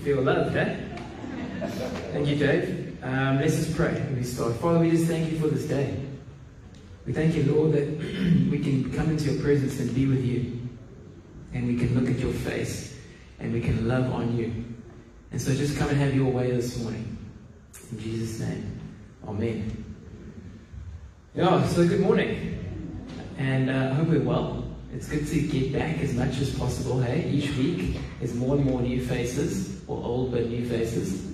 Feel loved, eh? Thank you, Dave. Let's just pray when we start. Father, we just thank you for this day. We thank you, Lord, that we can come into your presence and be with you. And we can look at your face and we can love on you. And so just come and have your way this morning. In Jesus' name, amen. Yeah, so good morning. And I hope we're well. It's good to get back as much as possible, hey? Each week there's more and more new faces, or old but new faces.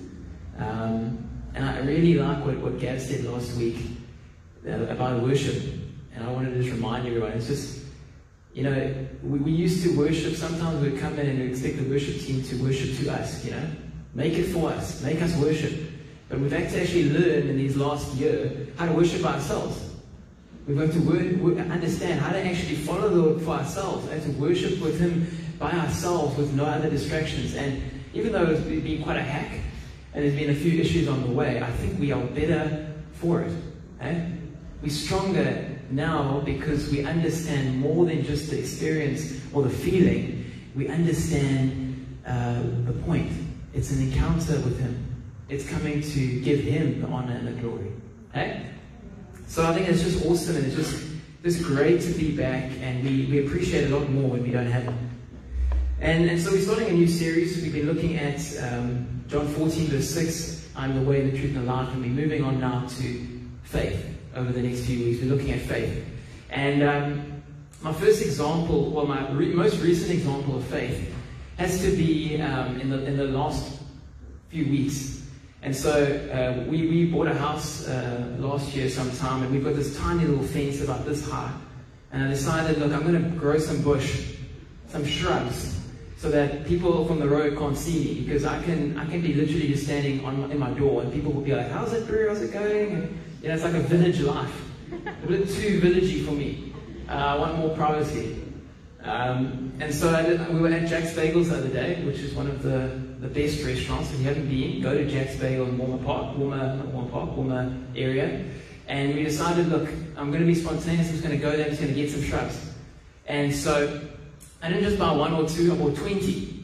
And I really like what Gav said last week about worship. And I wanted to just remind everyone, it's just, you know, we used to worship. Sometimes we'd come in and we'd expect the worship team to worship to us, you know. Make it for us, make us worship. But we've had to actually learn in these last year how to worship ourselves. We've got to understand how to actually follow the Lord for ourselves and to worship with Him by ourselves with no other distractions. And even though it's been quite a hack and there's been a few issues on the way, I think we are better for it. Eh? We're stronger now because we understand more than just the experience or the feeling. We understand the point. It's an encounter with Him. It's coming to give Him the honor and the glory. Eh? So I think it's just awesome, and it's just great to be back, and we appreciate it a lot more when we don't have it. And so we're starting a new series. We've been looking at John 14 verse 6, I'm the way, the truth, and the life, and we're moving on now to faith over the next few weeks. We're looking at faith. And my first example, well, my most recent example of faith has to be in the last few weeks. And so we bought a house last year sometime, and we've got this tiny little fence about this high. And I decided, look, I'm going to grow some bush, some shrubs, so that people from the road can't see me, because I can be literally just standing in my door, and people will be like, how's it, Drew? How's it going? And, you know, it's like a village life. A bit too villagey for me. I want more privacy. And so we were at Jack's Bagels the other day, which is one of the best restaurants. If you haven't been, go to Jack's Bagel in Walmer area. And we decided, look, I'm going to be spontaneous. I'm just going to go there. I'm just going to get some shrubs. And so I didn't just buy one or two. I bought 20.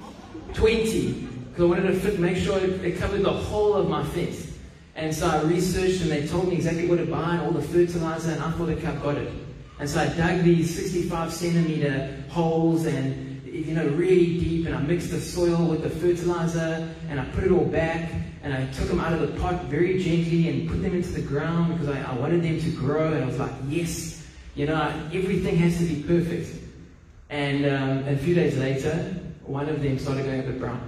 20. Because I wanted to make sure it covered the whole of my fence. And so I researched, and they told me exactly what to buy and all the fertilizer, and I thought, okay, I've got it. And so I dug these 65 centimeter holes, and, you know, really deep, and I mixed the soil with the fertilizer, and I put it all back, and I took them out of the pot very gently and put them into the ground because I wanted them to grow, and I was like, yes, you know, everything has to be perfect. And a few days later, one of them started going a bit brown.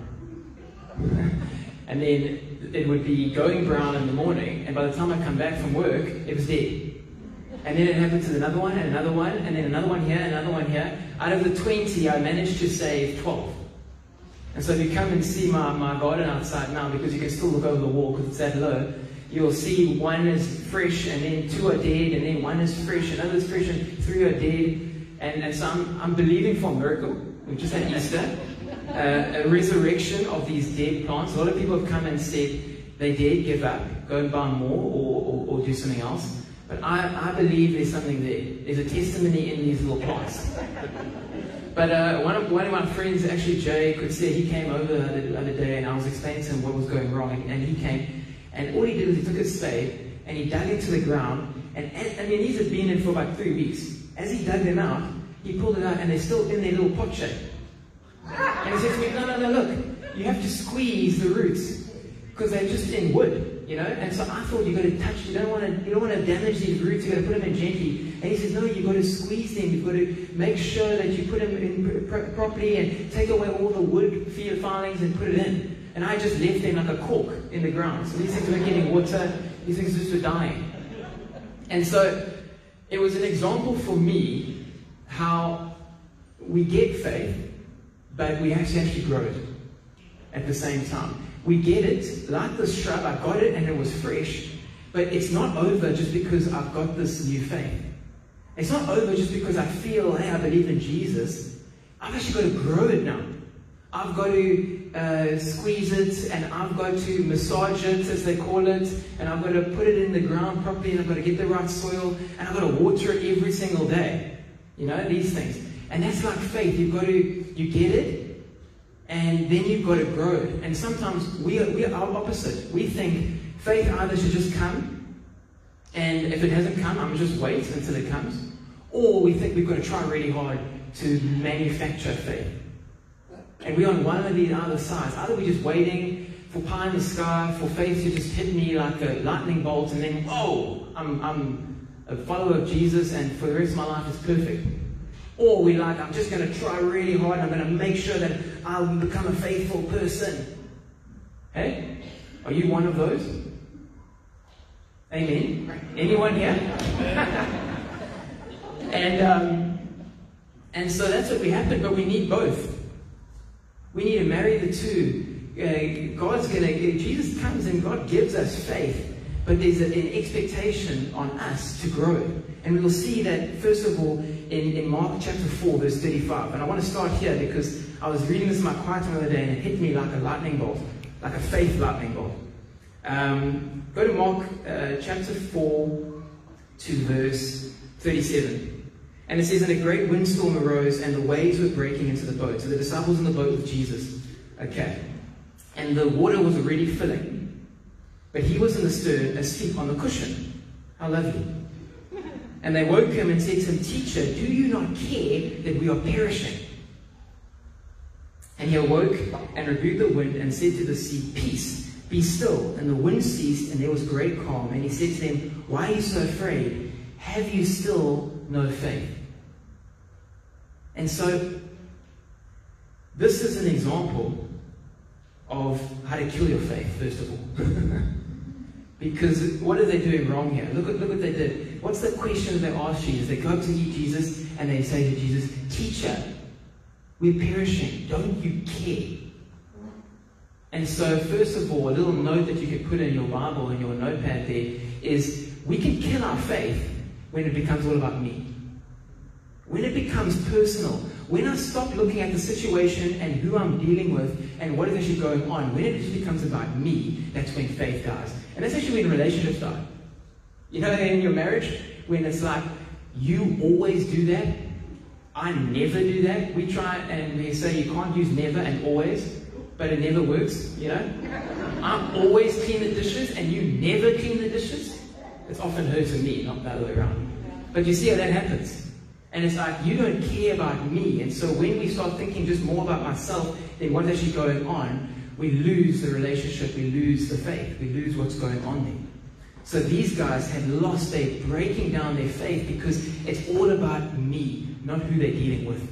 And then it would be going brown in the morning, and by the time I come back from work, it was dead. And then it happened to another one, and another one, and then another one here, and another one here. Out of the 20, I managed to save 12. And so if you come and see my garden outside now, because you can still look over the wall because it's that low, you'll see one is fresh, and then two are dead, and then one is fresh, another is fresh, and three are dead. And so I'm believing for a miracle. We just had Easter. A resurrection of these dead plants. A lot of people have come and said they did give up, go and buy more or do something else. But I believe there's something there. There's a testimony in these little plants. But one of my friends, actually Jay, could say he came over the other day, and I was explaining to him what was going wrong, and he came, and all he did was he took his spade and he dug into the ground, and I mean, these had been in for about 3 weeks. As he dug them out, he pulled it out, and they're still in their little pot shape. And he said to me, no, look, you have to squeeze the roots because they're just in wood, you know. And so I thought you got to touch. You don't want to damage these roots. You got to put them in gently. And he says, no, you got to squeeze them. You've got to make sure that you put them in properly and take away all the wood filings and put it in. And I just left them like a cork in the ground. So these things were getting water. These things just were dying. And so it was an example for me how we get faith, but we actually grow it at the same time. We get it, like this shrub, I got it and it was fresh, but it's not over just because I've got this new faith. It's not over just because I feel, hey, I believe in Jesus. I've actually got to grow it now. I've got to squeeze it, and I've got to massage it, as they call it, and I've got to put it in the ground properly, and I've got to get the right soil, and I've got to water it every single day. You know, these things. And that's like faith. You get it, and then you've got to grow it. And sometimes we are opposite. We think faith either should just come, and if it hasn't come, I'm just wait until it comes. Or we think we've got to try really hard to manufacture faith. And we're on one of these other sides. Either we're just waiting for pie in the sky, for faith to just hit me like a lightning bolt, and then, whoa, I'm a follower of Jesus, and for the rest of my life it's perfect. Or we're like, I'm just going to try really hard, I'm going to make sure that I'll become a faithful person. Hey? Are you one of those? Amen? Anyone here? And so that's what we happen, but we need both. We need to marry the two. Jesus comes and God gives us faith, but there's an expectation on us to grow it. And we will see that, first of all, in Mark chapter 4, verse 35. And I want to start here because I was reading this in my quiet time the other day and it hit me like a lightning bolt, like a faith lightning bolt. Go to Mark chapter 4 to verse 37. And it says, and a great windstorm arose, and the waves were breaking into the boat. So the disciples in the boat with Jesus. Okay. And the water was already filling. But he was in the stern, asleep on the cushion. How lovely. And they woke him and said to him, Teacher, do you not care that we are perishing? And he awoke and rebuked the wind and said to the sea, Peace, be still. And the wind ceased, and there was great calm. And he said to them, Why are you so afraid? Have you still no faith? And so, this is an example of how to kill your faith, first of all. Because what are they doing wrong here? Look what they did. What's the question they asked Jesus? They go up to meet Jesus and they say to Jesus, Teacher, we're perishing. Don't you care? And so, first of all, a little note that you can put in your Bible, in your notepad there, is we can kill our faith when it becomes all about me. When it becomes personal, when I stop looking at the situation and who I'm dealing with and what is actually going on, when it just becomes about me, that's when faith dies. And that's actually when relationships die. You know, in your marriage, when it's like, you always do that, I never do that. We try and we say you can't use never and always, but it never works, you know. I always clean the dishes and you never clean the dishes. It's often her to me, not the other way around. But you see how that happens. And it's like, you don't care about me. And so when we start thinking just more about myself than what's actually going on, we lose the relationship, we lose the faith, we lose what's going on there. So these guys had lost, they're breaking down their faith because it's all about me, not who they're dealing with.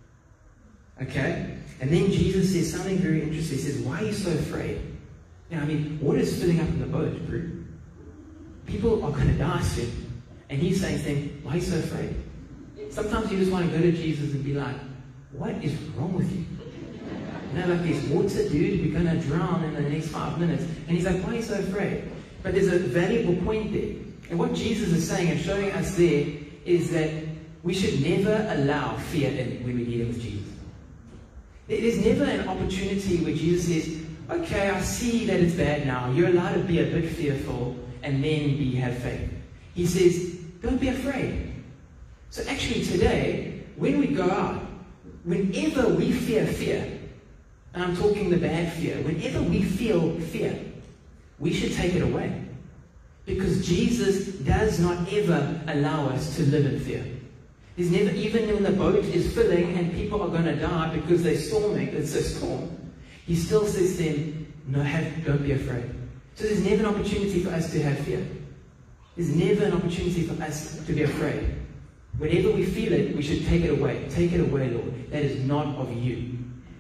Okay? And then Jesus says something very interesting. He says, why are you so afraid? Now, I mean, water's filling up in the boat, bro. People are going to die soon. And he's saying to them, why are you so afraid? Sometimes you just want to go to Jesus and be like, what is wrong with you? You know, like there's water, dude, we're going to drown in the next 5 minutes. And he's like, why are you so afraid? But there's a valuable point there. And what Jesus is saying and showing us there is that we should never allow fear in when we're dealing with Jesus. There's never an opportunity where Jesus says, okay, I see that it's bad now. You're allowed to be a bit fearful and then have faith. He says, don't be afraid. So actually today, when we go out, whenever we fear fear, and I'm talking the bad fear, whenever we feel fear, we should take it away. Because Jesus does not ever allow us to live in fear. There's never, even when the boat is filling and people are going to die because they're storming, it's a storm, he still says to them, no, don't be afraid. So there's never an opportunity for us to have fear. There's never an opportunity for us to be afraid. Whenever we feel it, we should take it away. Take it away, Lord. That is not of you.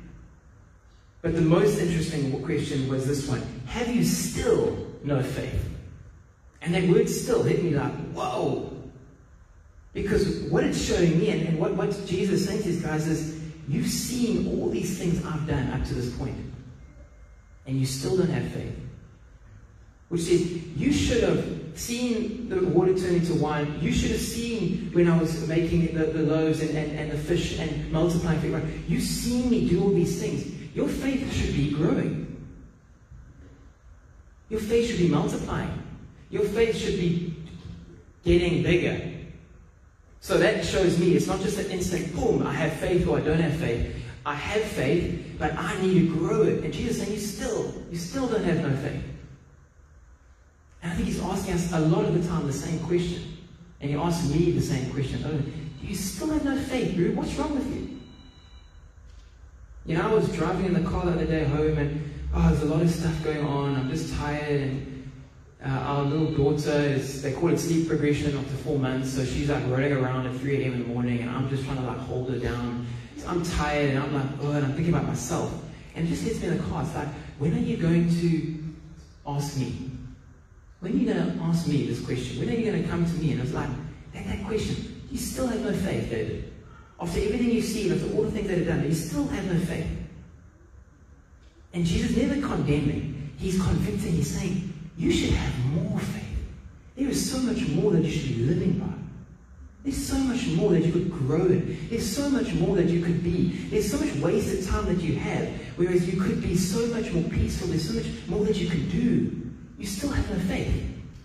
But the most interesting question was this one. Have you still no faith? And that word still hit me like, whoa. Because what it's showing me, and what Jesus is saying to these guys is, you've seen all these things I've done up to this point. And you still don't have faith. Which says, you should have seen the water turn into wine. You should have seen when I was making the loaves and the fish and multiplying food. You've seen me do all these things. Your faith should be growing. Your faith should be multiplying. Your faith should be getting bigger. So that shows me it's not just an instant, boom, I have faith or I don't have faith. I have faith, but I need to grow it. And Jesus is saying, you still don't have no faith. And I think he's asking us a lot of the time the same question. And he asks me the same question. Oh, you still have no faith, Drew? What's wrong with you? You know, I was driving in the car the other day home, and there's a lot of stuff going on. I'm just tired, and our little daughter they call it sleep regression after 4 months, so she's like rolling around at 3 a.m. in the morning, and I'm just trying to like hold her down. So I'm tired, and I'm like, and I'm thinking about myself. And it just hits me in the car. It's like, when are you going to ask me? When are you going to ask me this question? When are you going to come to me? And it was like, that question, you still have no faith, David. After everything you've seen, after all the things that are done, you still have no faith. And Jesus never condemning. He's convincing. He's saying, you should have more faith. There is so much more that you should be living by. There's so much more that you could grow in. There's so much more that you could be. There's so much wasted time that you have, whereas you could be so much more peaceful. There's so much more that you could do. You still have no faith.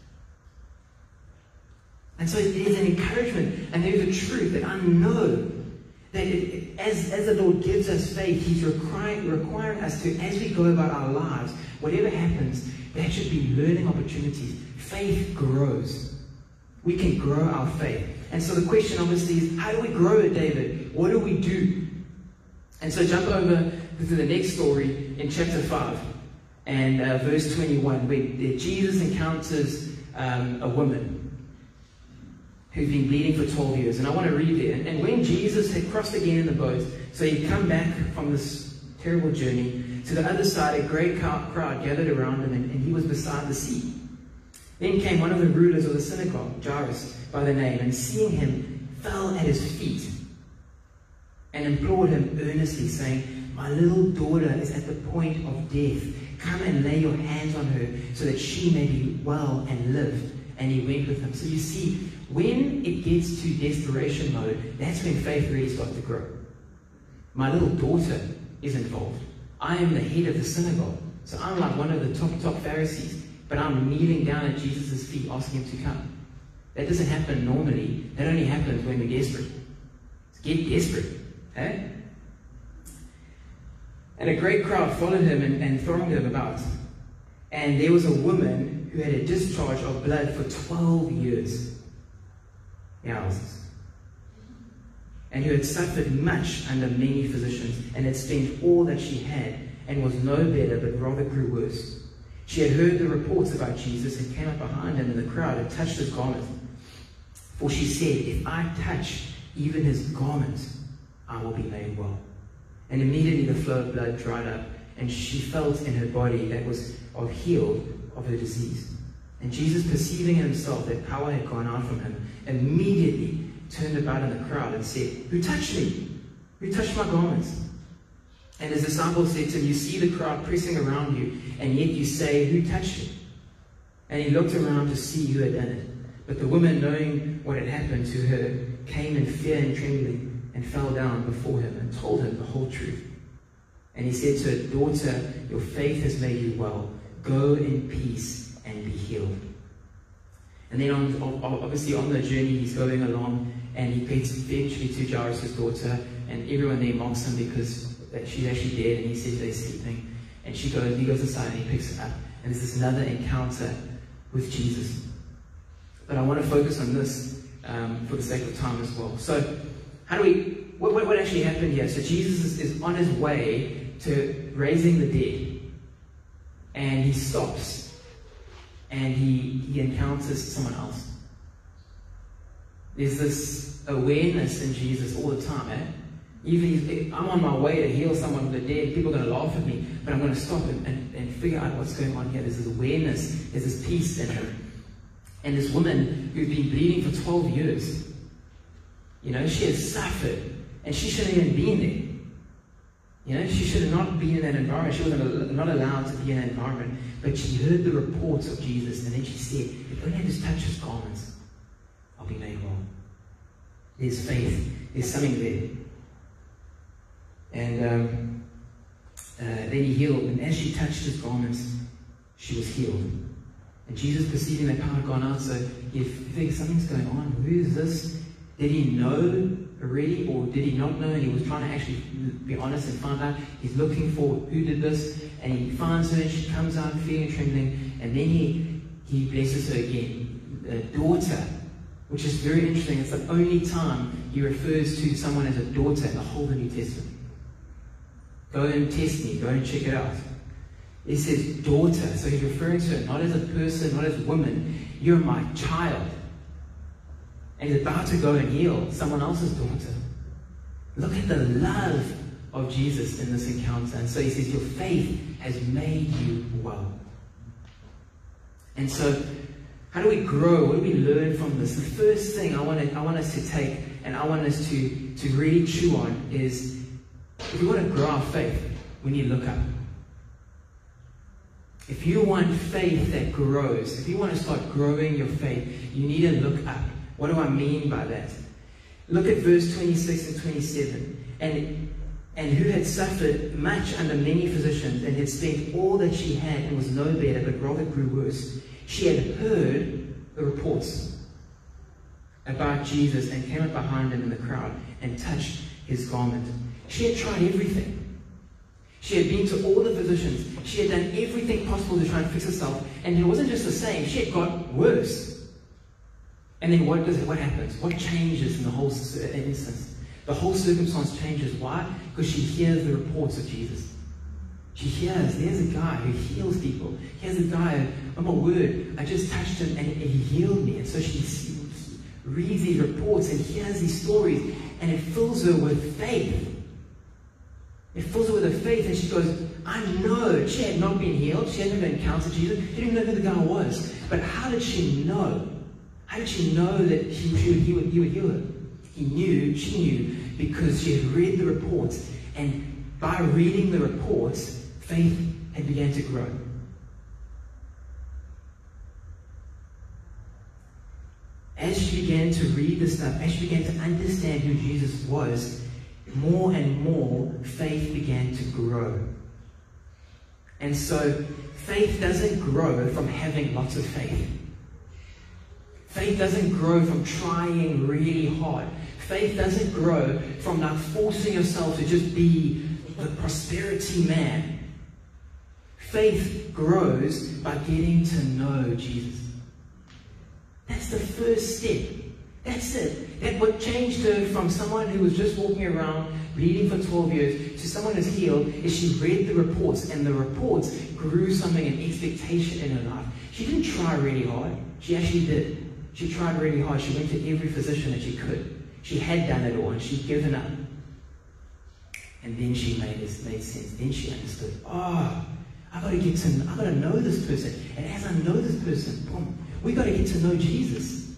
And so there's an encouragement and there's a truth that I know that as the Lord gives us faith, He's requiring us to, as we go about our lives, whatever happens, that should be learning opportunities. Faith grows. We can grow our faith. And so the question obviously is, how do we grow it, David? What do we do? And so jump over to the next story in chapter 5 and verse 21, where Jesus encounters a woman who'd been bleeding for 12 years. And I want to read there. And when Jesus had crossed again in the boat, so he'd come back from this terrible journey, to the other side a great crowd gathered around him, and he was beside the sea. Then came one of the rulers of the synagogue, Jairus by the name, and seeing him, fell at his feet and implored him earnestly, saying, my little daughter is at the point of death. Come and lay your hands on her, so that she may be well and live. And he went with him. So you see, when it gets to desperation mode, that's when faith really starts to grow. My little daughter is involved. I am the head of the synagogue. So I'm like one of the top Pharisees. But I'm kneeling down at Jesus' feet asking him to come. That doesn't happen normally. That only happens when we're desperate. Get desperate. Eh? And a great crowd followed him and thronged him about. And there was a woman who had a discharge of blood for 12 years. Thousands. And who had suffered much under many physicians, and had spent all that she had, and was no better, but rather grew worse. She had heard the reports about Jesus, and came up behind him in the crowd and touched his garment. For she said, if I touch even his garment, I will be made well. And immediately the flow of blood dried up, and she felt in her body that was healed of her disease. And Jesus, perceiving in himself that power had gone out from him, immediately turned about in the crowd and said, who touched me? Who touched my garments? And his disciples said to him, you see the crowd pressing around you, and yet you say, who touched you? And he looked around to see who had done it. But the woman, knowing what had happened to her, came in fear and trembling, and fell down before him, and told him the whole truth. And he said to her, daughter, your faith has made you well. Go in peace and be healed. And then obviously on the journey he's going along, and he gets eventually to Jairus' daughter, and everyone there mocks him because she's actually dead, and he says they're sleeping. And he goes aside and he picks her up. And there's this another encounter with Jesus. But I want to focus on this for the sake of time as well. So what actually happened here? So Jesus is on his way to raising the dead. And he stops. And he encounters someone else. There's this awareness in Jesus all the time, eh? Even if I'm on my way to heal someone from the dead, people are going to laugh at me, but I'm going to stop and figure out what's going on here. There's this awareness, there's this peace in her. And this woman who's been bleeding for 12 years, you know, she has suffered, and she shouldn't even been there. You know, she should have not been in that environment. She was not allowed to be in that environment. But she heard the reports of Jesus, and then she said, if only I just touch his garments, I'll be made well. There's faith. There's something there. And then he healed, and as she touched his garments, she was healed. And Jesus, perceiving that power had gone out, so he thinks something's going on. Who is this? Did he know already, or did he not know? And he was trying to actually be honest and find out. He's looking for who did this, and he finds her, and she comes out fearing and trembling, and then he blesses her again, daughter, which is very interesting. It's the only time he refers to someone as a daughter in the whole of the New Testament. Go and test me, go and check it out. He says daughter, so he's referring to her not as a person, not as a woman. You're my child. And he's about to go and heal someone else's daughter. Look at the love of Jesus in this encounter. And so he says, your faith has made you well. And so, how do we grow? What do we learn from this? The first thing I want us to take, and I want us to really chew on, is if we want to grow our faith, we need to look up. If you want faith that grows, if you want to start growing your faith, you need to look up. What do I mean by that? Look at verse 26 and 27. And who had suffered much under many physicians, and had spent all that she had, and was no better, but rather grew worse. She had heard the reports about Jesus, and came up behind him in the crowd, and touched his garment. She had tried everything. She had been to all the physicians. She had done everything possible to try and fix herself. And it wasn't just the same. She had got worse. And then what happens? What changes in the whole instance? The whole circumstance changes. Why? Because she hears the reports of Jesus. She hears, there's a guy who heals people. Here's a guy, oh my word, I just touched him and he healed me. And so she reads these reports and hears these stories, and it fills her with faith. It fills her with her faith, and she goes, I know. She had not been healed. She hadn't even encountered Jesus. She didn't even know who the guy was. But how did she know? How did she know that he would heal her? She knew, because she had read the reports. And by reading the reports, faith had begun to grow. As she began to read the stuff, as she began to understand who Jesus was, more and more faith began to grow. And so faith doesn't grow from having lots of faith. Faith doesn't grow from trying really hard. Faith doesn't grow from not forcing yourself to just be the prosperity man. Faith grows by getting to know Jesus. That's the first step. That's it. That what changed her from someone who was just walking around bleeding for 12 years to someone who's healed is she read the reports, and the reports grew something, an expectation in her life. She didn't try really hard. She actually did. She tried really hard. She went to every physician that she could. She had done it all, and she'd given up. And then she made sense. Then she understood. Oh, I got to know this person. And as I know this person, boom, we got to get to know Jesus.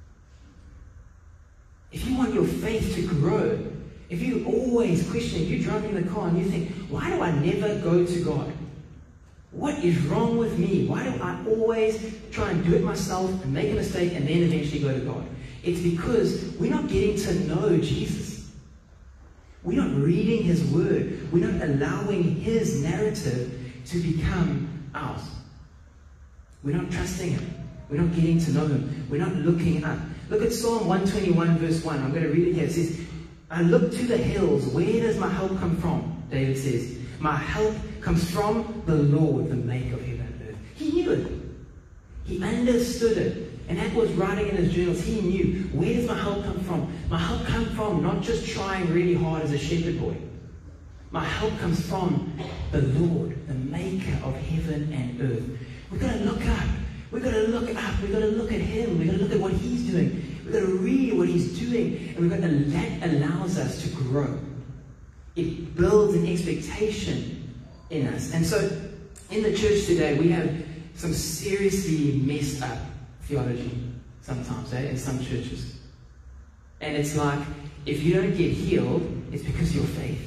If you want your faith to grow, if you're always questioning, you're driving the car and you think, why do I never go to God? What is wrong with me? Why do I always try and do it myself and make a mistake and then eventually go to God? It's because we're not getting to know Jesus. We're not reading His Word. We're not allowing His narrative to become ours. We're not trusting Him. We're not getting to know Him. We're not looking up. Look at Psalm 121 verse 1. I'm going to read it here. It says, I look to the hills. Where does my help come from? David says, my help comes from the Lord, the maker of heaven and earth. He knew it. He understood it. And that was writing in his journals. He knew, where does my help come from? My help comes from not just trying really hard as a shepherd boy. My help comes from the Lord, the maker of heaven and earth. We've got to look up. We've got to look up. We've got to look at Him. We've got to look at what He's doing. We've got to read what He's doing. And that allows us to grow. It builds an expectation in us. And so, in the church today, we have some seriously messed up theology sometimes, in some churches. And it's like, if you don't get healed, it's because of your faith.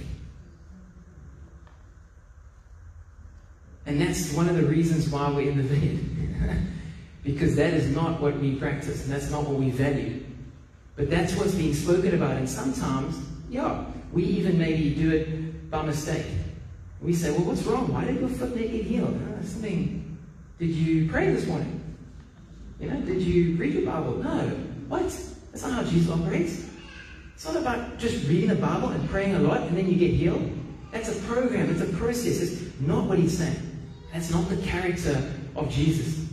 And that's one of the reasons why we're in the vineyard. Because that is not what we practice, and that's not what we value. But that's what's being spoken about. And sometimes, we even maybe do it by mistake. We say, well, what's wrong? Why did your foot not get healed? Did you pray this morning? Did you read your Bible? No. What? That's not how Jesus operates. It's not about just reading the Bible and praying a lot and then you get healed. That's a program, it's a process. It's not what he's saying. That's not the character of Jesus.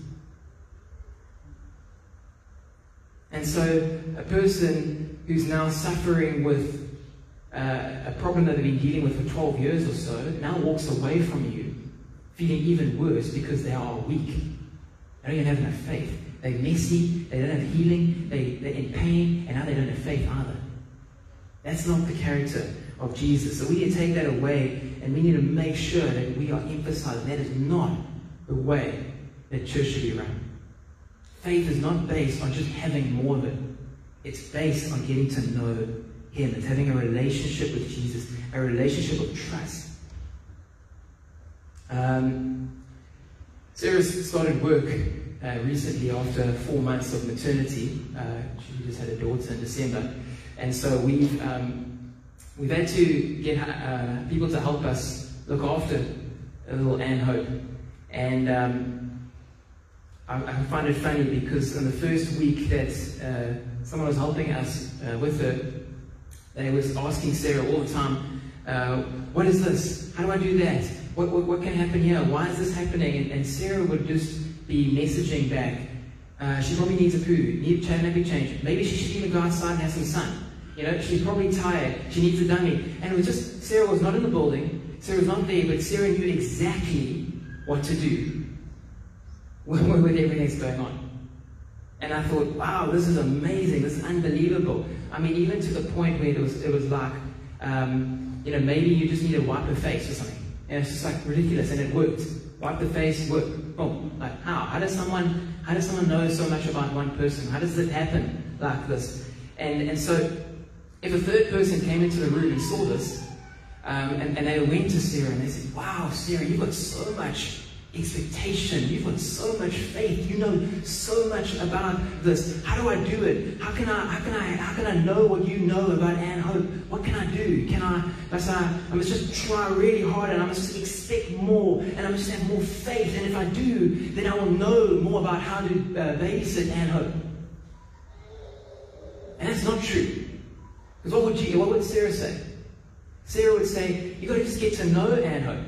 And so a person who's now suffering with a problem that they've been dealing with for 12 years or so now walks away from you feeling even worse because they are weak. They don't even have enough faith. They're messy, they don't have healing, they're in pain, and now they don't have faith either. That's not the character of Jesus. So we need to take that away, and we need to make sure that we are emphasizing that is not the way that church should be run. Faith is not based on just having more of it. It's based on getting to know Him. It's having a relationship with Jesus, a relationship of trust. Sarah started work recently after 4 months of maternity. She just had a daughter in December. And so we've had to get people to help us look after a little Anne Hope. And I find it funny because in the first week that someone was helping us with her, they was asking Sarah all the time, what is this? How do I do that? What can happen here? Why is this happening? And Sarah would just be messaging back. She probably needs a poo, need a nappy change. Maybe she should even go outside and have some sun. You know, she's probably tired. She needs a dummy. And it was just, Sarah was not in the building. Sarah was not there, but Sarah knew exactly what to do with everything that's going on. And I thought, wow, this is amazing. This is unbelievable. I mean, even to the point where it was like, you know, maybe you just need to wipe her face or something. And it's just like ridiculous, and it worked. Wipe the face, work. Boom. Like, how? How does someone know so much about one person? How does it happen like this? And so, if a third person came into the room and saw this, and they went to Sarah and they said, wow, Sarah, you've got so much expectation, you've got so much faith, you know so much about this. How do I do it? How can I know what you know about Anne Hope? What can I do? I must just try really hard, and I must just expect more, and I must have more faith, and if I do, then I will know more about how to babysit Anne Hope. And that's not true. Because what would Sarah say? Sarah would say, you've got to just get to know Anne Hope.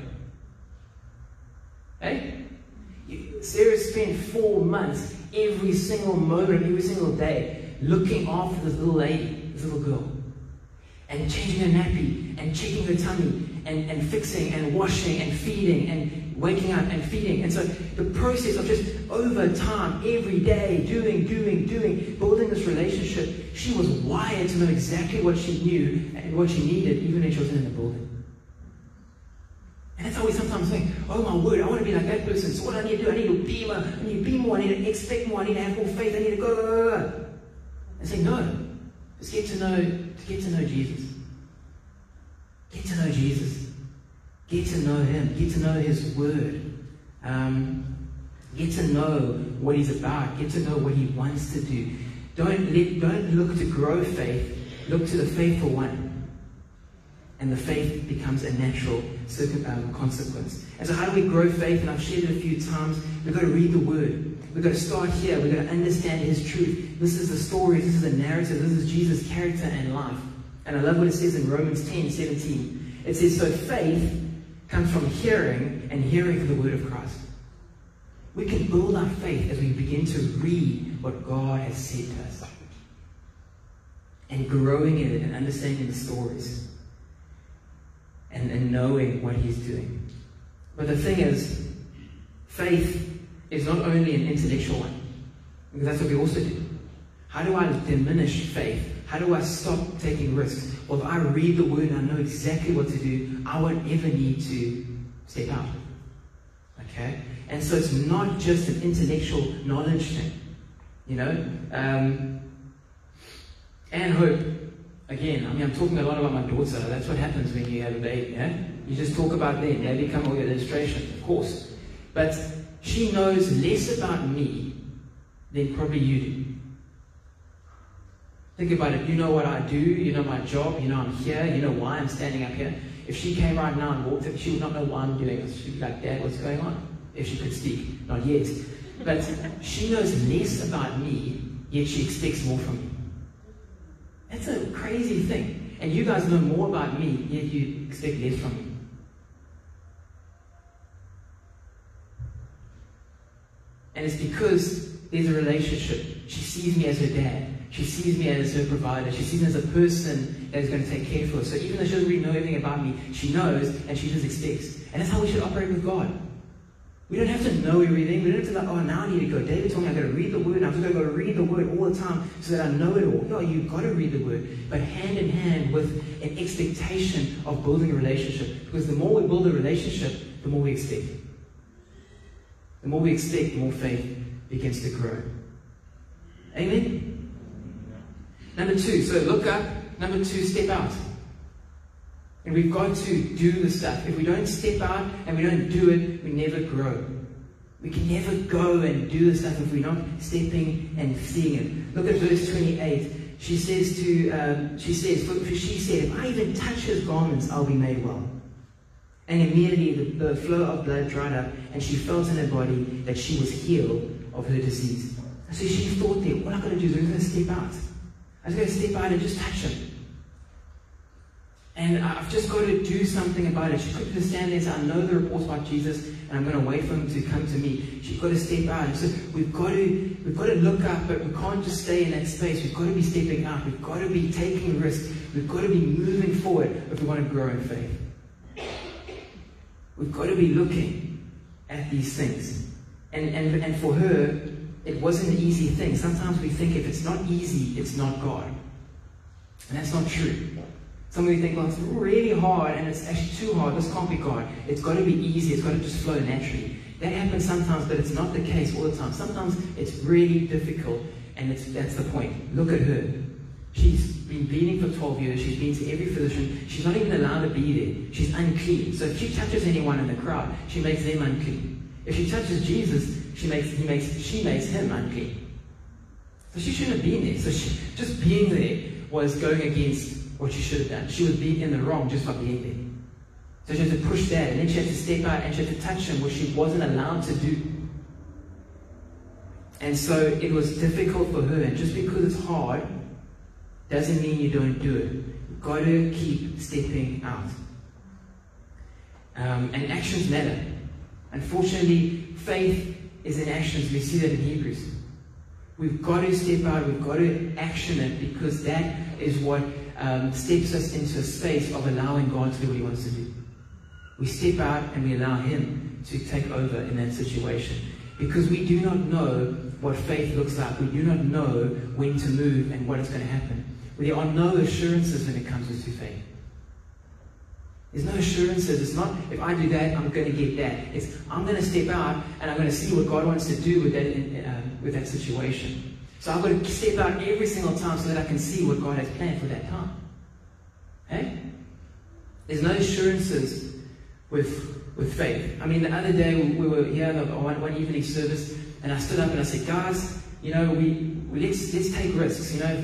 Hey? Sarah spent 4 months, every single moment, every single day, looking after this little lady, this little girl. And changing her nappy, and checking her tummy, and fixing, and washing, and feeding, and waking up, and feeding. And so the process of just over time, every day, doing, building this relationship, she was wired to know exactly what she knew and what she needed, even when she wasn't in the building. And that's how we sometimes think, oh my word, I want to be like that person. So what do I need to do? I need to be more. I need to be more. I need to expect more. I need to have more faith. I need to go. And say, no. Just get to know Jesus. Get to know Jesus. Get to know Him. Get to know His Word. Get to know what He's about. Get to know what He wants to do. Don't look to grow faith. Look to the faithful one. And the faith becomes a natural consequence. And so how do we grow faith? And I've shared it a few times. We've got to read the Word. We've got to start here. We've got to understand His truth. This is the story. This is the narrative. This is Jesus' character and life. And I love what it says in Romans 10:17. It says, so faith comes from hearing, and hearing through the Word of Christ. We can build our faith as we begin to read what God has said to us. And growing in it and understanding the stories. And knowing what He's doing. But the thing is, faith is not only an intellectual one. Because that's what we also do. How do I diminish faith? How do I stop taking risks? Well, if I read the Word and I know exactly what to do, I won't ever need to step out. Okay? And so it's not just an intellectual knowledge thing. You know? Anne Hope, again, I mean, I'm talking a lot about my daughter. That's what happens when you have a baby, yeah? You just talk about them. They become all your illustrations, of course. But she knows less about me than probably you do. Think about it. You know what I do. You know my job. You know I'm here. You know why I'm standing up here. If she came right now and walked up, she would not know why I'm doing this. She'd be like, Dad, what's going on? If she could speak. Not yet. But she knows less about me, yet she expects more from me. That's a crazy thing. And you guys know more about me, yet you expect less from me. And it's because there's a relationship. She sees me as her dad. She sees me as her provider. She sees me as a person that is going to take care of her. So even though she doesn't really know everything about me, she knows and she just expects. And that's how we should operate with God. We don't have to know everything. We don't have to oh, now I need to go. David told me I've got to read the Word. I'm just going to go read the Word all the time so that I know it all. No, you've got to read the Word. But hand in hand with an expectation of building a relationship. Because the more we build a relationship, the more we expect. The more we expect, the more faith begins to grow. Amen? Number 2, so look up. Number 2, step out. And we've got to do the stuff. If we don't step out and we don't do it, we never grow. We can never go and do the stuff if we're not stepping and seeing it. Look at verse 28. She said, if I even touch his garments, I'll be made well. And immediately the flow of blood dried up, and she felt in her body that she was healed of her disease. So she thought there, what I'm going to do is I'm going to step out. I'm going to step out and just touch him. And I've just got to do something about it. She's got to stand there and say, I know the reports about Jesus, and I'm going to wait for him to come to me. She's got to step out. And so we've got to look up, but we can't just stay in that space. We've got to be stepping out. We've got to be taking risks. We've got to be moving forward if we want to grow in faith. We've got to be looking at these things. And for her, it wasn't an easy thing. Sometimes we think if it's not easy, it's not God. And that's not true. Some of you think, well, it's really hard and it's actually too hard. This can't be God. It's got to be easy. It's got to just flow naturally. That happens sometimes, but it's not the case all the time. Sometimes it's really difficult, and that's the point. Look at her. She's been bleeding for 12 years. She's been to every physician. She's not even allowed to be there. She's unclean. So if she touches anyone in the crowd, she makes them unclean. If she touches Jesus, she makes him unclean. So she shouldn't have been there. So just being there was going against what she should have done. She would be in the wrong just by being there. So she had to push that, and then she had to step out and she had to touch him, which she wasn't allowed to do. And so it was difficult for her, and just because it's hard doesn't mean you don't do it. You've got to keep stepping out. And actions matter. Unfortunately, faith is in actions. We see that in Hebrews. We've got to step out. We've got to action it, because that is what steps us into a space of allowing God to do what he wants to do. We step out and we allow him to take over in that situation. Because we do not know what faith looks like. We do not know when to move and what is going to happen. There are no assurances when it comes to faith. There's no assurances. It's not, if I do that, I'm going to get that. It's, I'm going to step out and I'm going to see what God wants to do with that situation. So I've got to step out every single time so that I can see what God has planned for that time. Okay? There's no assurances with faith. I mean, the other day we were here in one evening service, and I stood up and I said, guys, you know, let's take risks. You know,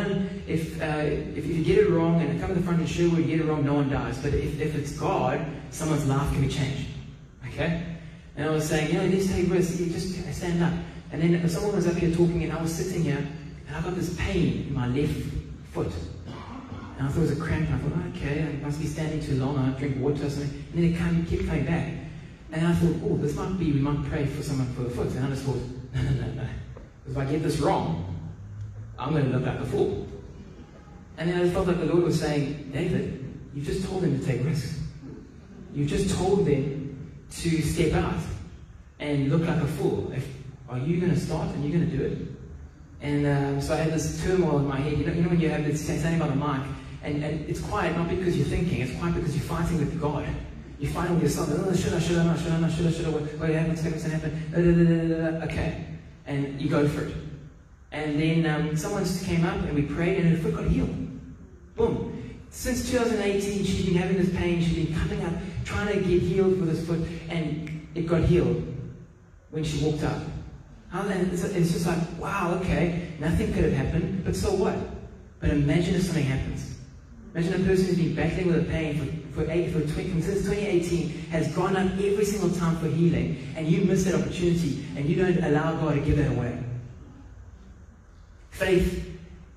if you get it wrong and come to the front and share where you get it wrong, no one dies. But if it's God, someone's life can be changed. Okay? And I was saying, you know, let's take risks. You just stand up. And then someone was up here talking, and I was sitting here, and I got this pain in my left foot. And I thought it was a cramp, and I thought, okay, I must be standing too long, I drink water or something. And then it kept coming back. And I thought, oh, this might be, we might pray for someone for the foot. And I just thought, no. Because if I get this wrong, I'm going to look like a fool. And then I felt like the Lord was saying, David, you just told them to take risks. You just told them to step out and look like a fool. Are you going to start and you're going to do it? And so I had this turmoil in my head. You know when you have this standing by the mic, and it's quiet not because you're thinking, it's quiet because you're fighting with God. You're fighting with yourself. Oh, should I, what happens, what's going to happen? Okay. And you go for it. And then someone just came up and we prayed and her foot got healed. Boom. Since 2018, she's been having this pain. She's been coming up, trying to get healed for this foot, and it got healed when she walked up. And it's just like, wow, okay, nothing could have happened, but so what? But imagine if something happens. Imagine a person who's been battling with a pain since 2018, has gone up every single time for healing, and you miss that opportunity, and you don't allow God to give that away. Faith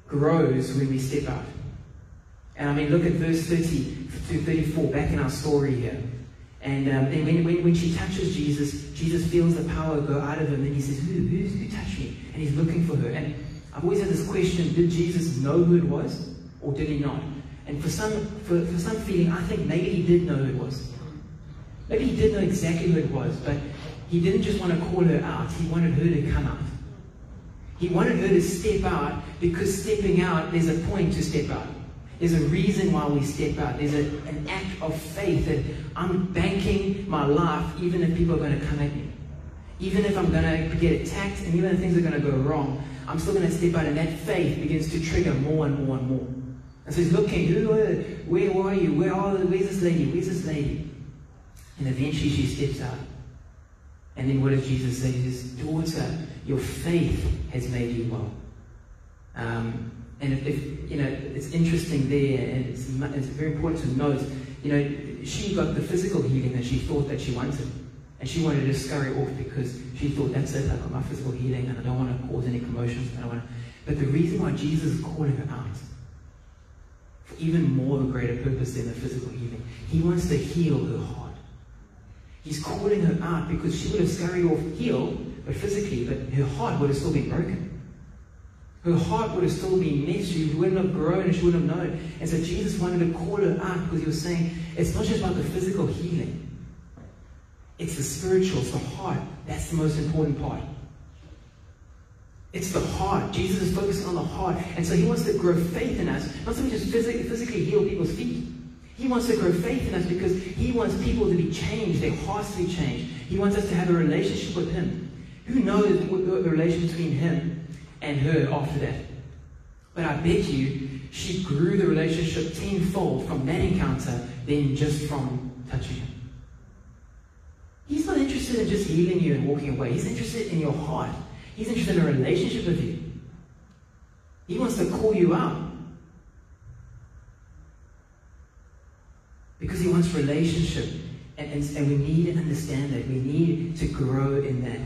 grows when we step out. And I mean, look at verse 30 to 34, back in our story here. And when she touches Jesus, Jesus feels the power go out of him, and he says, who touched me? And he's looking for her. And I've always had this question, did Jesus know who it was, or did he not? And for some feeling, I think maybe he did know who it was. Maybe he did know exactly who it was, but he didn't just want to call her out, he wanted her to come out. He wanted her to step out, because stepping out, there's a point to step out. There's a reason why we step out. There's an act of faith that I'm banking my life even if people are going to come at me. Even if I'm going to get attacked and even if things are going to go wrong, I'm still going to step out, and that faith begins to trigger more and more and more. And so he's looking, where are you? Where's this lady? Where's this lady? And eventually she steps out. And then what does Jesus say? He says, daughter, your faith has made you well. And if it's interesting there, and it's very important to note, she got the physical healing that she thought that she wanted. And she wanted to scurry off because she thought, that's it, I got my physical healing and I don't want to cause any commotions. But the reason why Jesus is calling her out, for even more of a greater purpose than the physical healing, he wants to heal her heart. He's calling her out because she would have scurried off healed, but physically, but her heart would have still been broken. Her heart would have still been messed. She wouldn't have grown and she wouldn't have known. And so Jesus wanted to call her out because he was saying, it's not just about the physical healing. It's the spiritual, it's the heart. That's the most important part. It's the heart. Jesus is focusing on the heart. And so he wants to grow faith in us. Not so much just physically heal people's feet. He wants to grow faith in us because he wants people to be changed, their hearts to be changed. He wants us to have a relationship with him. Who knows the relation between him and her after that? But I bet you she grew the relationship tenfold from that encounter than just from touching him. He's not interested in just healing you and walking away. He's interested in your heart. He's interested in a relationship with you. He wants to call you out. Because he wants relationship. And we need to understand that. We need to grow in that.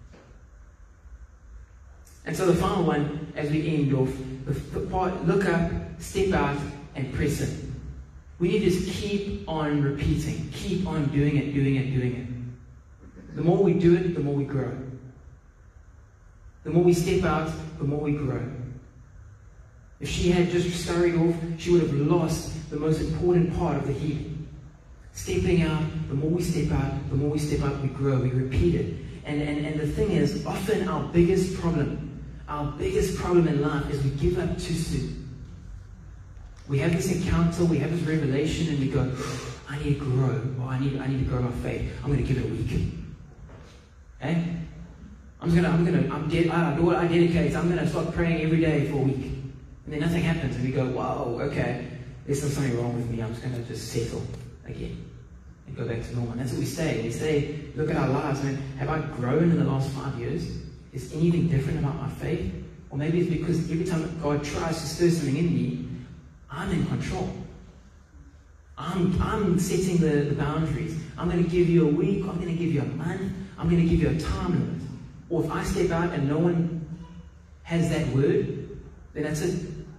And so the final one, as we end off, the part, look up, step out, and press in. We need to just keep on repeating. Keep on doing it, doing it, doing it. The more we do it, the more we grow. The more we step out, the more we grow. If she had just scurried off, she would have lost the most important part of the healing. Stepping out, the more we step out, we grow, we repeat it. And the thing is, often our biggest problem in life is we give up too soon. We have this encounter, we have this revelation, and we go, I need to grow, or I need to grow my faith. I'm going to give it a week. Okay? I dedicate. I'm going to start praying every day for a week. And then nothing happens, and we go, whoa, okay, there's something wrong with me. I'm just going to just settle again and go back to normal. And that's what we say. We say, look at our lives, man. Have I grown in the last 5 years? Is anything different about my faith? Or maybe it's because every time God tries to stir something in me, I'm in control. I'm setting the boundaries. I'm going to give you a week. I'm going to give you a month. I'm going to give you a time limit. Or if I step out and no one has that word, then that's it.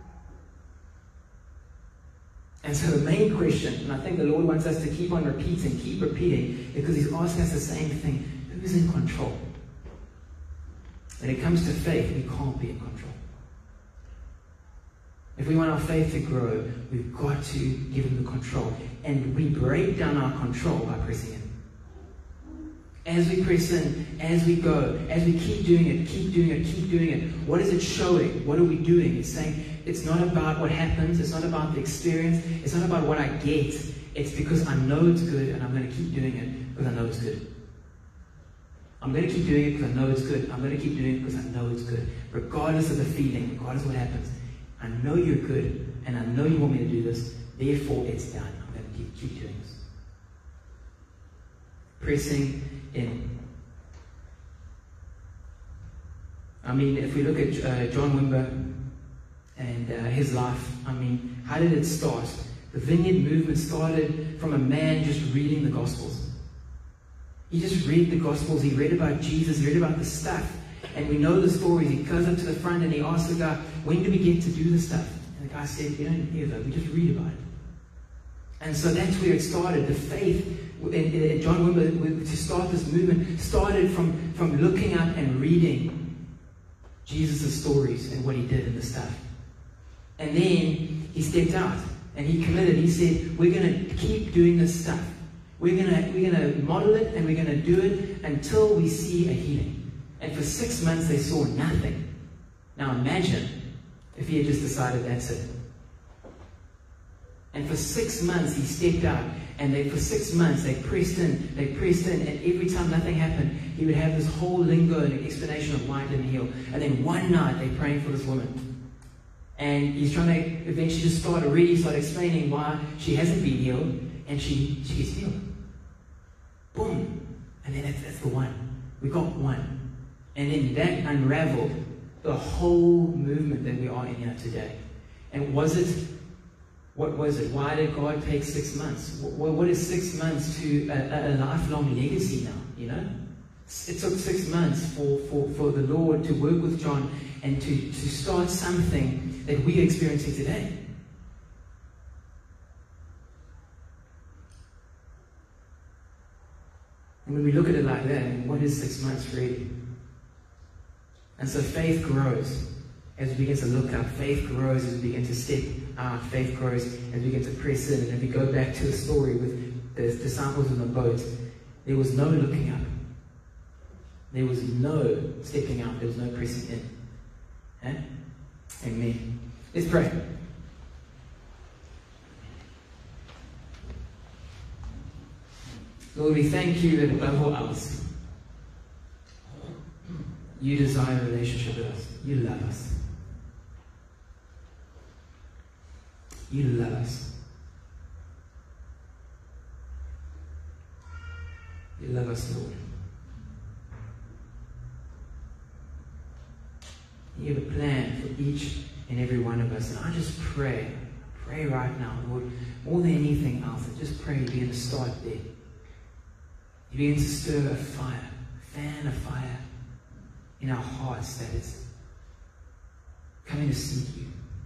And so the main question, and I think the Lord wants us to keep on repeating, because he's asking us the same thing. Who's in control? When it comes to faith, we can't be in control. If we want our faith to grow, we've got to give him the control. And we break down our control by pressing in. As we press in, as we go, as we keep doing it, what is it showing? What are we doing? It's saying, it's not about what happens, it's not about the experience, it's not about what I get. It's because I know it's good, and I'm going to keep doing it because I know it's good. I'm going to keep doing it because I know it's good. I'm going to keep doing it because I know it's good. Regardless of the feeling, regardless of what happens, I know you're good, and I know you want me to do this, therefore it's done. I'm going to keep doing this. Pressing in. I mean, if we look at John Wimber and his life, I mean, how did it start? The Vineyard movement started from a man just reading the Gospels. He just read the Gospels, he read about Jesus, he read about the stuff And we know the stories. He goes up to the front and he asks the guy, when do we get to do this stuff? And the guy said, you don't hear that, we just read about it. And so that's where it started. The faith in John Wimber, to start this movement, started from looking up and reading Jesus' stories and what he did and the stuff. And then he stepped out and he committed. He said, we're going to keep doing this stuff. We're gonna model it and we're going to do it until we see a healing. And for 6 months they saw nothing. Now imagine if he had just decided that's it. And for 6 months he stepped out, and for 6 months they pressed in, and every time nothing happened, he would have this whole lingo and explanation of why it didn't heal. And then one night they're praying for this woman. And he's trying to eventually just start explaining why she hasn't been healed, and she gets healed. Boom. And then that's the one. We got one. And then that unraveled the whole movement that we are in here today. And what was it? Why did God take 6 months? What is 6 months to a lifelong legacy now, you know? It took 6 months for the Lord to work with John and to start something that we're experiencing today. And when we look at it like that, what is 6 months really? And so faith grows as we begin to look up. Faith grows as we begin to step out. Faith grows as we begin to press in. And if we go back to the story with the disciples in the boat, there was no looking up. There was no stepping out. There was no pressing in. Eh? Amen. Let's pray. Lord, we thank you that above all else, you desire a relationship with us. You love us. You love us. You love us, Lord. You have a plan for each and every one of us. And I just pray right now, Lord, more than anything else, I just pray you begin to start there. You begin to stir a fire, fan a fire in our hearts that is coming to seek you.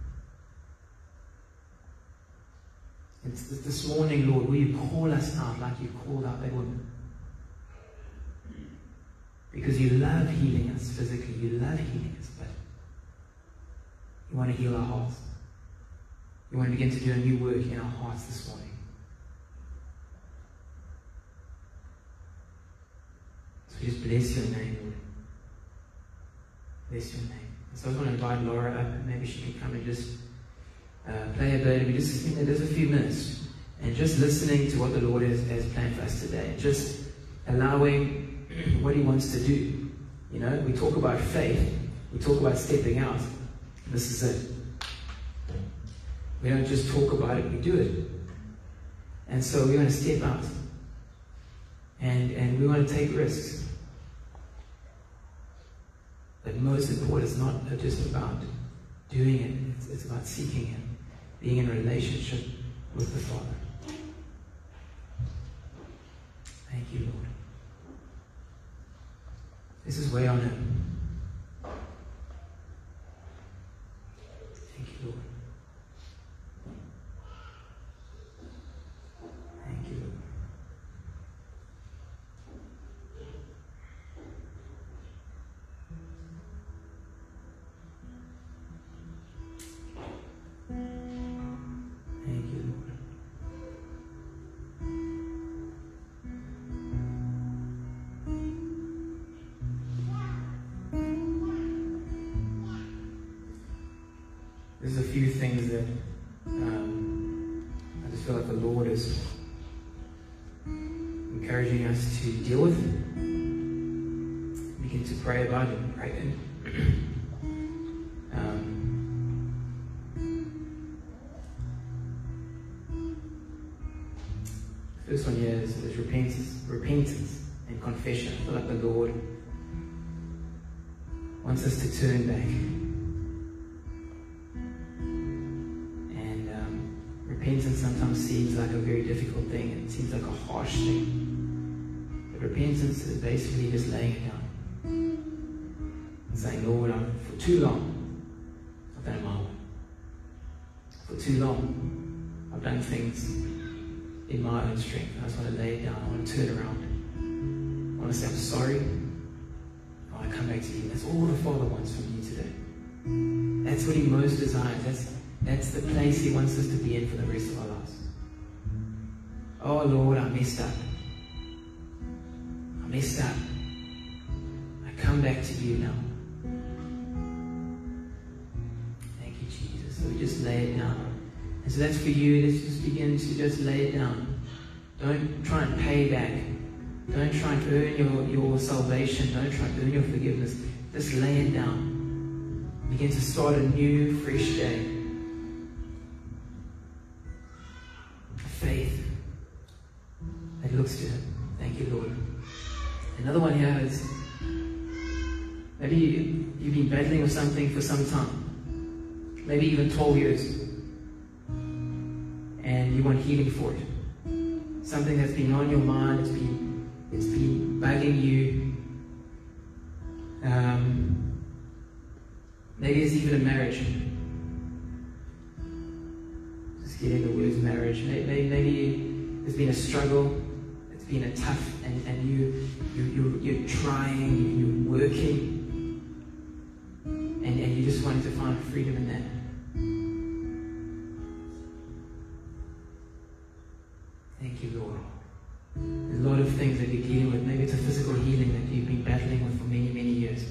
And this morning, Lord, will you call us out like you called out that woman? Because you love healing us physically, you love healing us, but you want to heal our hearts. You want to begin to do a new work in our hearts this morning. So just bless your name, Lord. Bless your name. So I just want to invite Laura up, and maybe she can come and just play a bit. We just think that there's a few minutes, and just listening to what the Lord has planned for us today, and just allowing what He wants to do. You know, we talk about faith, we talk about stepping out. This is it. We don't just talk about it, we do it. And so we want to step out, and we want to take risks. But most important, it's not just about doing it, it's about seeking Him, being in a relationship with the Father. Thank you, Lord. This is way on Him. Thank you, Lord. Thank you, Lord. Thank you, Lord. There's a few things that I just feel like the Lord is encouraging us to deal with, begin to pray about and pray in. The first one here is repentance and confession. I feel like the Lord wants us to turn back. Repentance sometimes seems like a very difficult thing. It seems like a harsh thing. But repentance is basically just laying it down. and saying, Lord, for too long, I've done it my way. For too long, I've done things in my own strength. I just want to lay it down. I want to turn around. I want to say, I'm sorry. I want to come back to you. That's all the Father wants from you today. That's what He most desires. That's the place He wants us to be in for the rest of our lives. Oh Lord, I messed up. I messed up. I come back to you now. Thank you, Jesus. So we just lay it down. And so that's for you. Let's just begin to just lay it down. Don't try and pay back. Don't try and earn your salvation. Don't try and earn your forgiveness. Just lay it down. Begin to start a new, fresh day. Faith that looks to Him. Thank you, Lord. Another one here is, maybe you've been battling with something for some time. Maybe even 12 years. And you want healing for it. Something that's been on your mind, it's been bugging you. Maybe it's even a marriage. Just getting the words marriage. Maybe there's been a struggle. It's been a tough, and you're trying, you're working, and you just wanting to find freedom in that. Thank you, Lord. There's a lot of things that you're dealing with. Maybe it's a physical healing that you've been battling with for many, many years.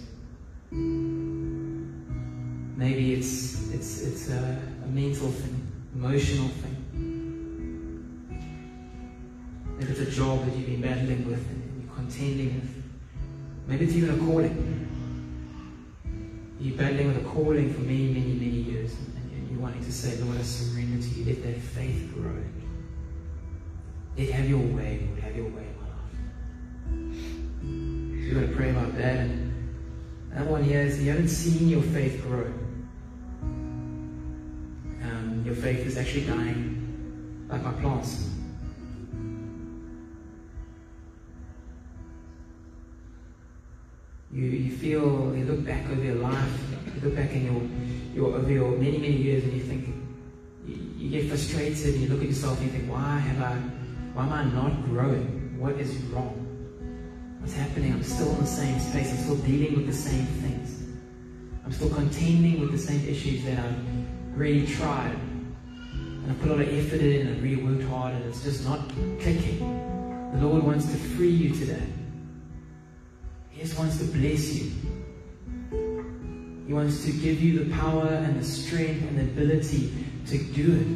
Maybe it's a mental thing, emotional thing. Maybe it's a job that you've been battling with and you're contending with. Maybe it's even a calling. You're battling with a calling for many, many, many years, and you're wanting to say, Lord, I surrender to you. Let that faith grow. Let have your way, Lord, have your way in my life. So you've got to pray about that. And another one here is, you haven't seen your faith grow. Your faith is actually dying, like my plants. You feel, you look back over your life, you look back in over your many, many years, and you think, you get frustrated, and you look at yourself and you think, why am I not growing? What is wrong? What's happening? I'm still in the same space. I'm still dealing with the same things. I'm still contending with the same issues that I've really tried. And I've put a lot of effort in, and I've really worked hard, and it's just not clicking. The Lord wants to free you today. He just wants to bless you. He wants to give you the power and the strength and the ability to do it.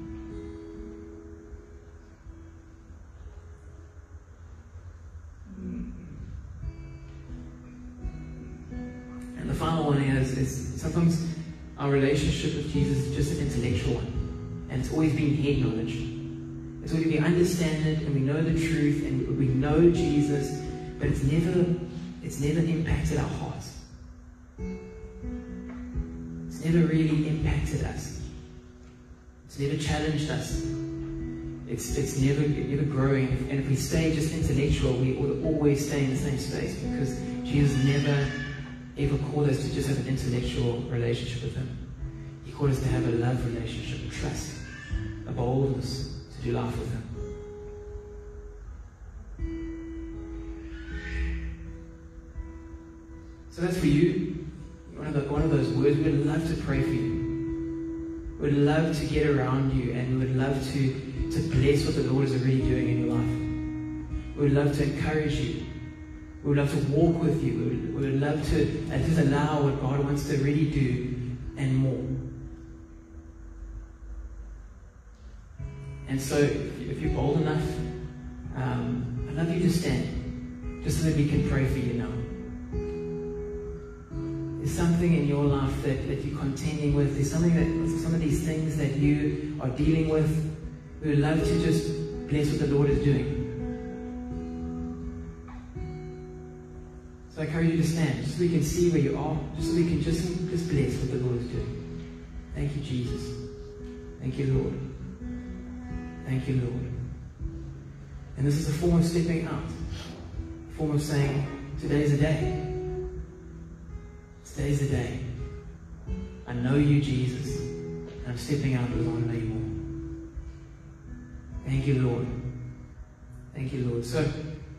And the final one is sometimes our relationship with Jesus is just an intellectual one. And it's always been head knowledge. It's always we understand it and we know the truth and we know Jesus, but it's never impacted our hearts. It's never really impacted us. It's never challenged us. It's never growing. And if we stay just intellectual, we will always stay in the same space, because Jesus never ever called us to just have an intellectual relationship with Him. He called us to have a love relationship, a trust, a boldness to do life with Him. So that's for you. One of those words. We would love to pray for you. We would love to get around you, and we would love to bless what the Lord is already doing in your life. We would love to encourage you. We would love to walk with you. We would love to just allow what God wants to really do and more. And so, if you're bold enough, I'd love you to stand, just so that we can pray for you now. There's something in your life that you're contending with. There's some of these things that you are dealing with. We would love to just bless what the Lord is doing. So I encourage you to stand, just so we can see where you are, just so we can just bless what the Lord is doing. Thank you, Jesus. Thank you, Lord. Thank you, Lord. And this is a form of stepping out, a form of saying, today's a day. Today's the day. I know you, Jesus, and I'm stepping out because I want to know you more. Thank you, Lord. Thank you, Lord. So,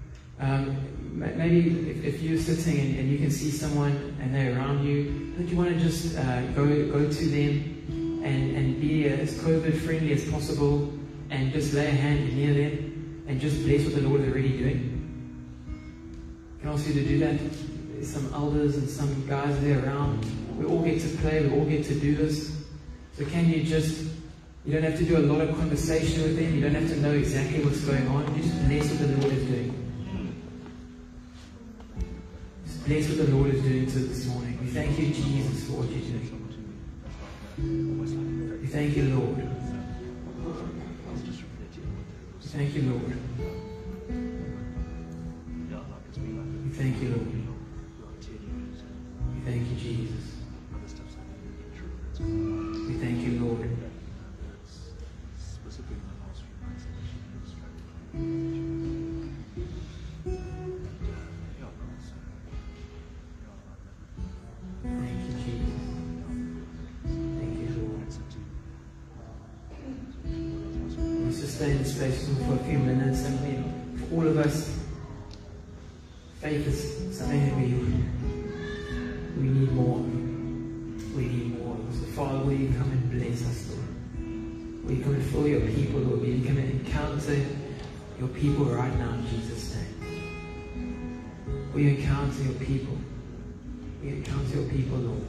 maybe if you're sitting and you can see someone and they're around you, don't you want to just go to them and be as COVID friendly as possible and just lay a hand near them and just bless what the Lord is already doing? Can I ask you to do that? There's some elders and some guys there around. We all get to play, we all get to do this. So can you just, you don't have to do a lot of conversation with them, you don't have to know exactly what's going on, just bless what the Lord is doing. Just bless what the Lord is doing to this morning. We thank you, Jesus, for what you're doing. We thank you, Lord. We thank you, Lord. We thank you, Lord. We thank you, Jesus. We thank you, Lord. Thank you, Jesus. Thank you, Lord. Let's just stay in this space for a few minutes, and for all of us, faith is something that we need more. We need more. So Father, will you come and bless us, Lord? Will you come and fill your people, Lord? Will you come and encounter your people right now in Jesus' name? Will you encounter your people? Will you encounter your people, Lord?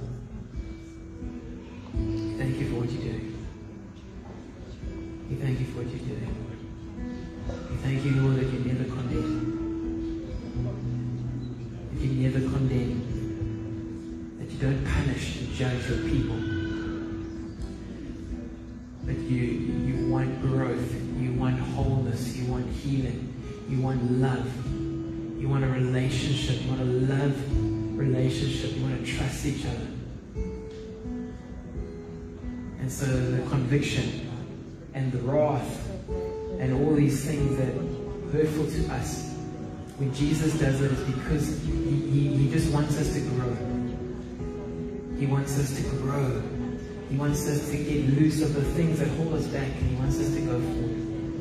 Thank you for what you're doing. We thank you for what you're doing, Lord. We thank you, Lord, that you never condemn. That you never condemn. That you don't punish and judge your people. But you want growth, you want wholeness, you want healing, you want love, you want a relationship, you want a love relationship, you want to trust each other. And so the conviction and the wrath and all these things that are hurtful to us, when Jesus does it, is because he just wants us to grow. He wants us to grow. He wants us to get loose of the things that hold us back, and he wants us to go forward.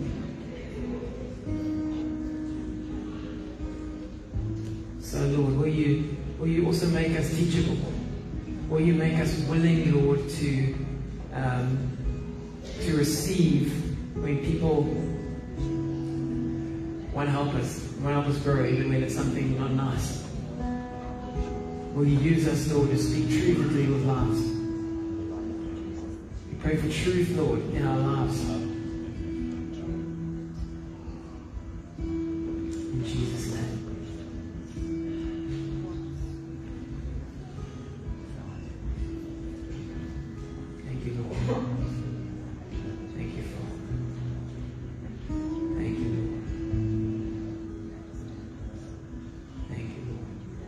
So Lord, will you also make us teachable? Will you make us willing, Lord, to receive when people want to help us grow, even when it's something not nice? Will you use us, Lord, to speak truth into people's lives? We pray for truth, Lord, in our lives. In Jesus' name. Thank you, Lord. Thank you, Father. Thank you, Lord. Thank you, Lord.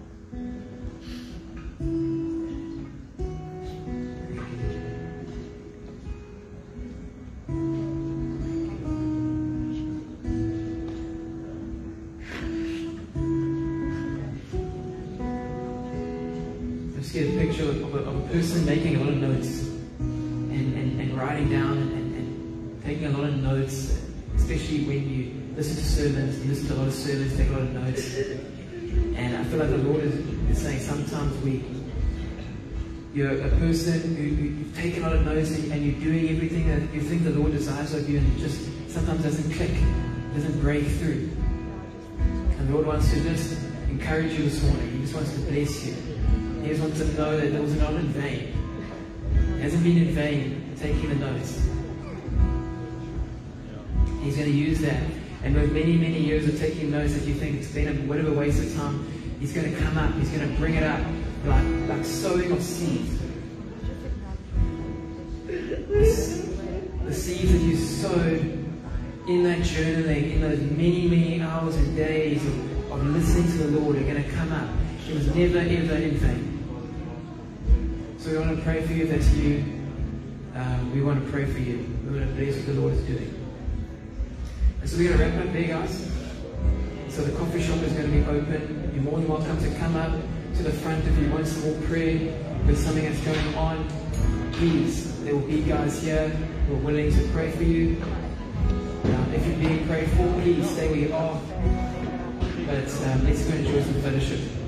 Get a picture of a person making a lot of notes and writing down and taking a lot of notes, especially when you listen to sermons, you listen to a lot of sermons, take a lot of notes. And I feel like the Lord is saying sometimes you're a person you've taken a lot of notes and you're doing everything that you think the Lord desires of you, and it just sometimes doesn't click, doesn't break through. And the Lord wants to just encourage you this morning. He just wants to bless you. He just wants to know that it was not in vain. It hasn't been in vain taking the notes. He's going to use that. And with many, many years of taking notes that you think it's been a bit of a waste of time, He's going to come up. He's going to bring it up like sowing of seeds. The seeds that you sowed in that journaling, in those many, many hours and days of listening to the Lord, are going to come up. It was never, ever in vain. So we want to pray for you. If that's you, we want to pray for you. We want to bless what the Lord is doing. And so we're going to wrap up there, guys. So the coffee shop is going to be open. You're more than welcome to come up. to the front if you want some more prayer, there's something that's going on, please, there will be guys here who are willing to pray for you. If you're being prayed for, please stay where you are. But let's go enjoy some fellowship.